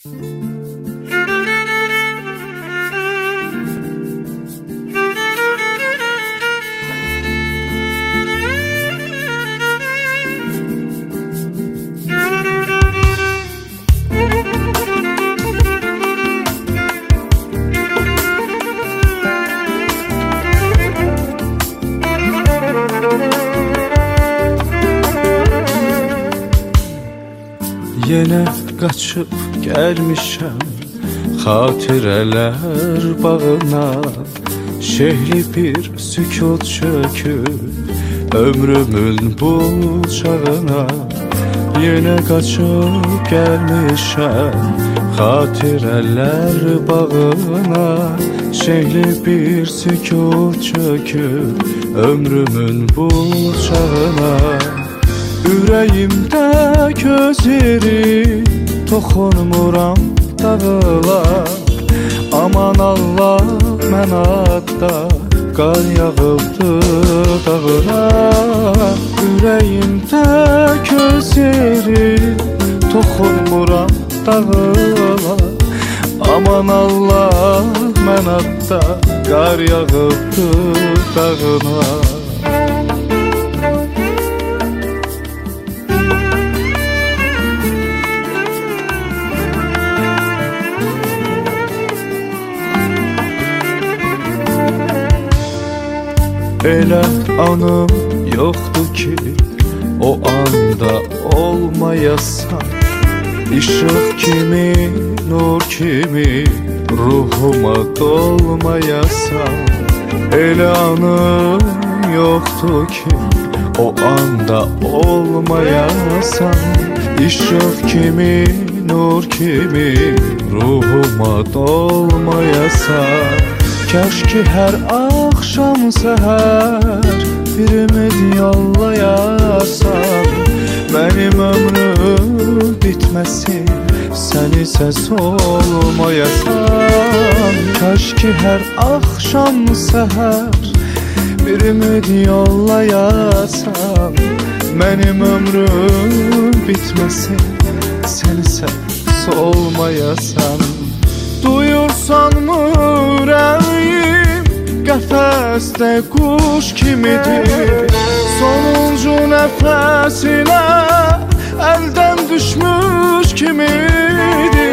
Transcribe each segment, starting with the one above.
Yenə qaçıb gəlmişəm xatirələr bağına, şehli bir sükut çöküb ömrümün bu çağına. Yenə qaçıb gəlmişəm xatirələr bağına, şehli bir sükut çöküb ömrümün bu çağına. Ürəyimdə közleri toxunmuram dağıla, aman Allah mən adda qar yağıbdır dağına. Ürəyimdə közleri toxunmuram dağıla, aman Allah mən adda qar yağıbdır dağına. Elə anım yoxdur ki o anda olmayasan, İşıq kimi, nur kimi ruhuma dolmayasan. Elə anım yoxdur ki o anda olmayasan, İşıq kimi, nur kimi ruhuma dolmayasan. Kaş ki her akşam seher bir ümid yollayasan, benim ömrüm bitmesin sen ise solmayasan. Kaş ki her akşam seher bir ümid yollayasan, benim ömrüm bitmesin sen ise solmayasan. Duyursan mı yüreğim qəfəsdə kuş kimidir, sonuncu nəfəsinə əldən düşmüş kimidir.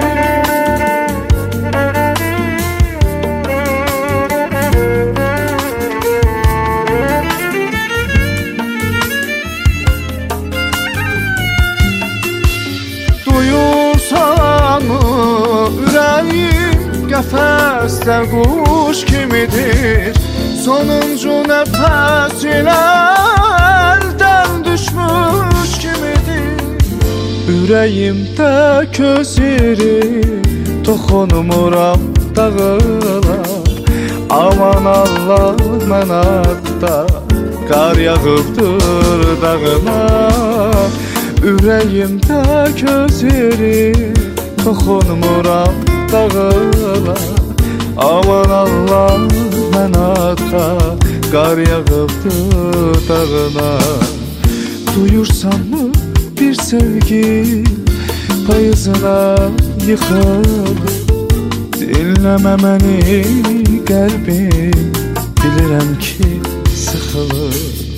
Duyursan mı ürəyim qəfəsdə quş kimidir, sonuncu nəfəsinə əldən düşmüş kimidir. Ürəyimdə közleri toxunmuram dağıla, aman Allah mən adda qar yağıbdır dağına. Ürəyimdə közleri toxunmuram dağıla, aman Allah mən adda qar yağıbdır dağına. Duyursan mı bir sevgi payızına yıxılır, dinləmə məni qəlbim bilirəm ki sıxılır.